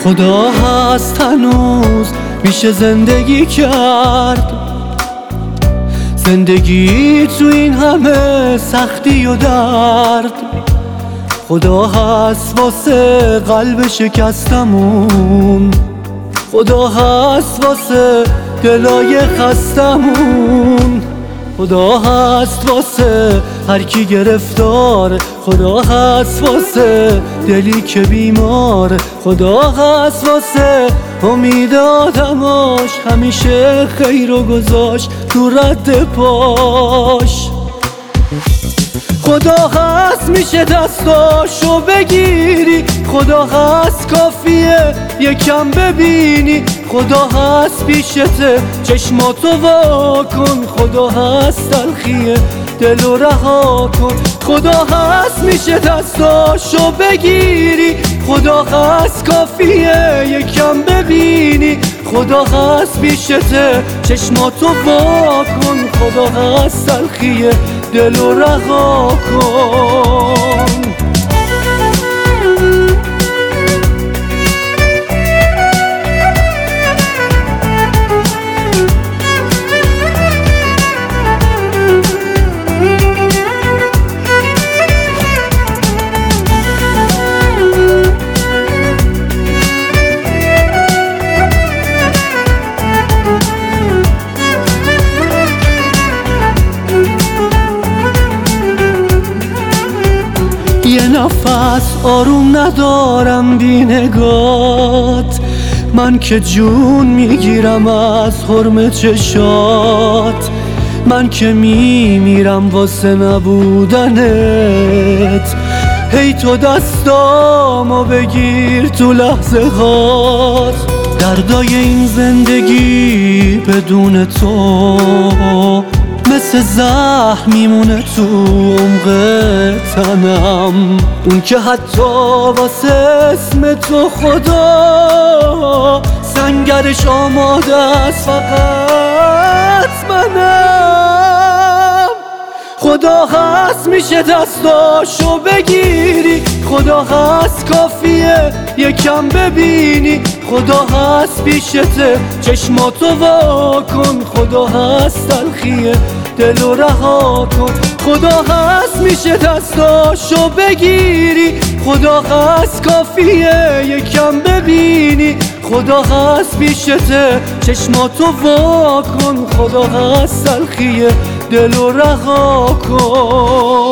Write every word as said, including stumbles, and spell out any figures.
خدا هست هنوز میشه زندگی کرد، زندگی تو این همه سختی و درد. خدا هست واسه قلب شکستمون، خدا هست واسه دلای خستمون، خدا هست واسه هر کی گرفتار، خدا هست واسه دلی که بیمار، خدا هست واسه امید آدماش، همیشه خیر و گذاشت تو رد پاش. خدا هست میشه دستاشو بگیری، خدا هست کافیه یکم ببینی، خدا هست پیشته چشماتو وا کن، خدا هست تلخیه دلو رها کن. خدا هست میشه دستاشو بگیری، خدا هست کافیه یکم ببینی، خدا هست پیشته چشماتو وا کن، خدا هست تلخیه دلو رها کن. یه نفس آروم ندارم بی نگات، من که جون میگیرم از حرم چشات، من که میمیرم واسه نبودنت. هی تو دستامو بگیر تو لحظه هات، دردای این زندگی بدون تو مثل زخم میمونه تو عمق تنم، اون که حتی واسه اسم تو خدا سنگرش آماده است فقط منم. خدا هست میشه دستاشو بگیری، خدا هست کافیه یکم ببینی، خدا هست پیشته چشماتو وا کن، خدا هست تلخیه دلو رها کن. خدا هست میشه دستاشو بگیری، خدا هست کافیه یکم ببینی، خدا هست پیشته چشماتو وا کن، خدا هست تلخیه دلو رها کن.